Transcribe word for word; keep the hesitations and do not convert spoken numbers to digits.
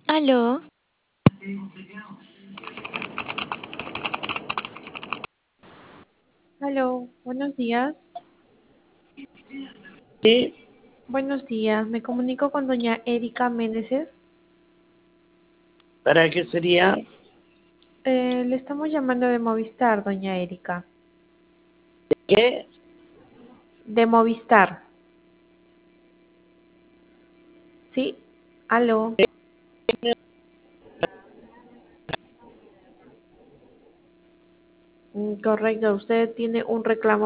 Aló, Aló, buenos días. Sí, Buenos días, me comunico con doña Erika Meneses. ¿para qué sería? Eh, le estamos llamando de Movistar, doña Erika. ¿Qué? De Movistar. Sí, aló. Mm, correcto, usted tiene un reclamo